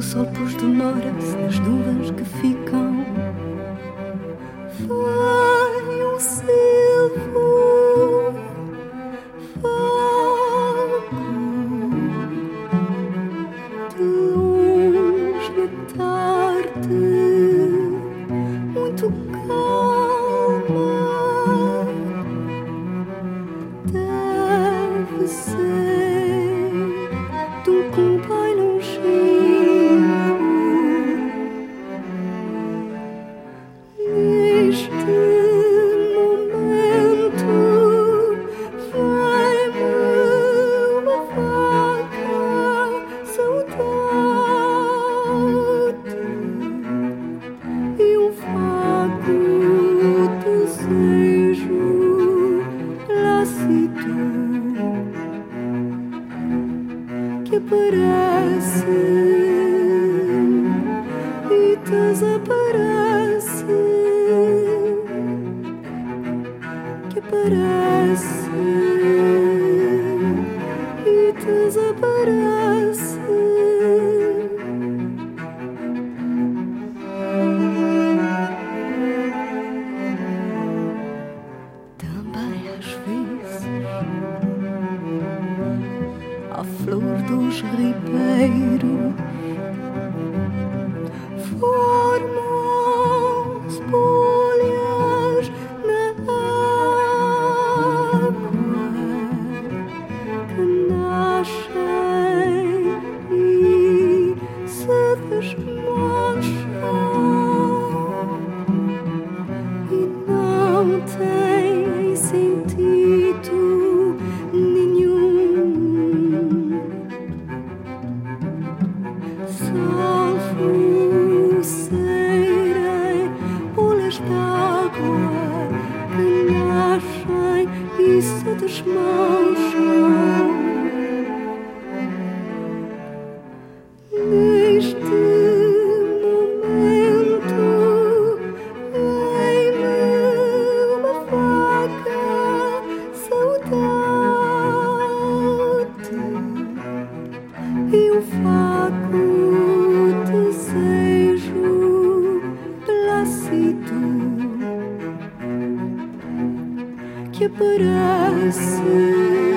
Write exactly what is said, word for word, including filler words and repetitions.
sol pois demora-se nas nuvens que ficam. Vai o silvo vago de luz da tarde, muito calma. Deve ser de um compai longínquo. Neste momento vem-me uma vaga saudade e um vago desejo lácido que aparece e desaparece, que aparece e desaparece. Também às vezes a flor dos ribeiros formam-se bolhas na água que nascem e se desmancham e não têm sentido nenhum, salvo serem bolas d'água que nascem e se desmancham. Neste momento vem-me uma vaga saudade e um vago desejo plácido que aparece